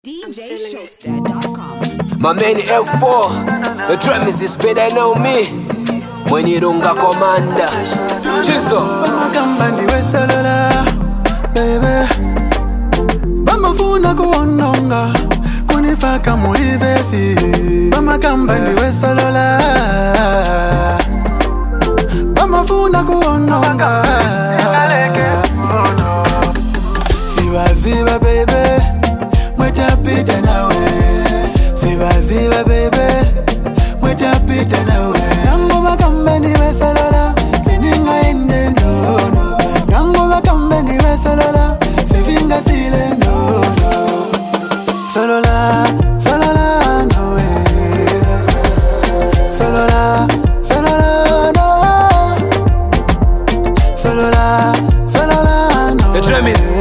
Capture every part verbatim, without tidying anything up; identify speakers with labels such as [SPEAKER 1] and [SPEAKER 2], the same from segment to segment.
[SPEAKER 1] D J Showster dot com.
[SPEAKER 2] My man L four, the drum is this better know me. When you don't got commander, Chizo.
[SPEAKER 3] Makambani we salola, baby. Bamafuna kuononga, kunifaka muivesi. Makambani we salola, bamafuna kuononga. Siva siva baby. Mwetapita nawe, siva siva baby. Mwetapita nawe. Nango bakambani we salola, sininga ende ndono. Nango bakambani we salola, sivinga sile ndono. Salola, salola nawe. Salola, salola no. Salola, salola nawe.
[SPEAKER 2] The drum is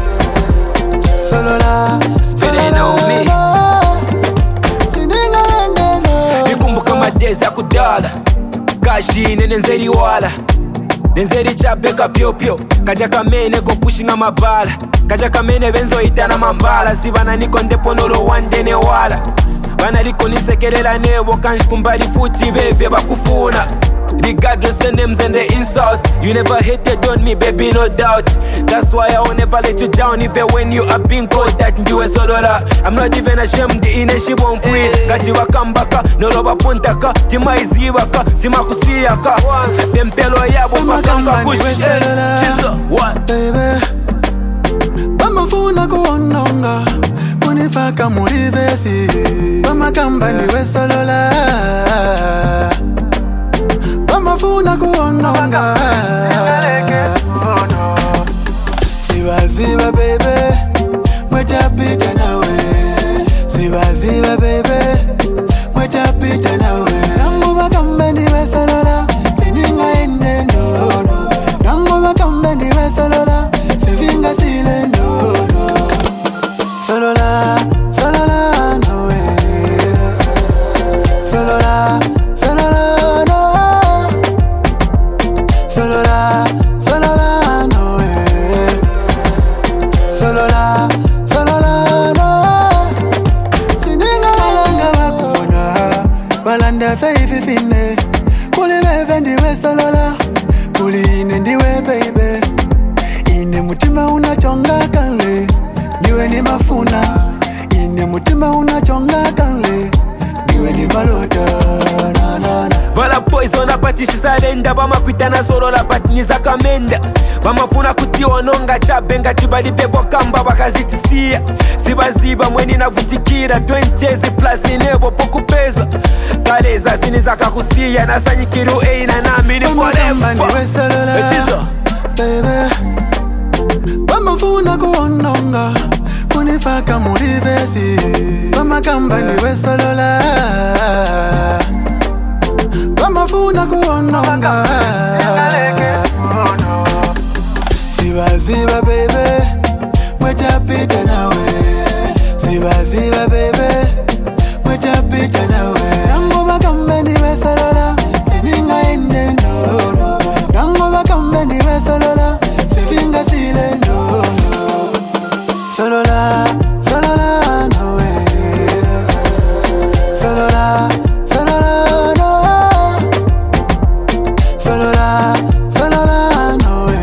[SPEAKER 3] Salola,
[SPEAKER 2] better know me. Nikumbuka madezi ya kudala kashine nenzeri wala nenzeri chabeka pyo pyo kaja kamene go pushing amabala kaja kamene benzo itana mambala sibana niko ndepo nolo wandene wala bana liko nisekelela nebo kanji kumbali futi beve bakufuna. Regardless the names and the insults, you never hated on me, baby, no doubt. That's why I will never let you down, even when you are being called that you a solola. I'm not even ashamed, the inner she won't free. Got you a comeback, no roba puntaka, tima izibaka, sima kusiyaka. Bempelo yabo pakanka kushi. Chizo, what?
[SPEAKER 3] Baby, bamafuna kuononga, kunifaka muivesi. Bamakambani we solola. Bamafuna kuononga. Siva siva baby, mwetapita nawe. Siva siva baby, mwetapita nawe. Nango bakambani we salola, sininga ende ndono. Nango bakambani we salola, sivinga sile ndono. Salola, salola nawe. Salola, salola no. Salola, salola no. Salola, salola no. Sininga alanga bakona, balanda feifi fine. Kuli bebe ndiwe salola, kuli ine ndiwe baby. Ine mutima unachonga kanle, niwe ni mafuna. Ine mutima unachonga kanle, niwe ni malota. Na na na.
[SPEAKER 2] Vala boys on a party shisalenda bama kuitana solo la patni za kamenda bamafuna kuti ononga chabenga chibali bevo kamba bakazitisia sibaziba mweni navutikira twenty plus inebo pokupeza kaleza siniza kakusia nasanyikiru eina nami ni forever. Chizo
[SPEAKER 3] Baby, bamafuna kuononga, kunifaka muivesi. Bamakambani we salola, bamafuna kuononga. Siva siva baby, mwetapita nawe. Siva siva baby, mwetapita nawe. Nango bakambani we salola, sininga ende ndono. Nango bakambani we salola, sivinga sile ndono. Salola, salola nawe. Salola, salola no. Salola, salola nawe.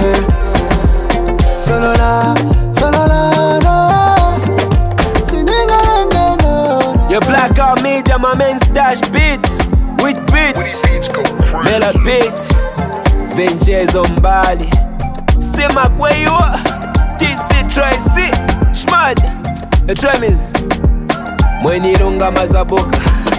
[SPEAKER 3] Salola, salola no. Sininga ende ndono.
[SPEAKER 2] your black out media, my man stash beats with beats Mela beats Vengeance on Bali Sima where you are T C Tracy Shmad The drum is Mweni runga mazaboka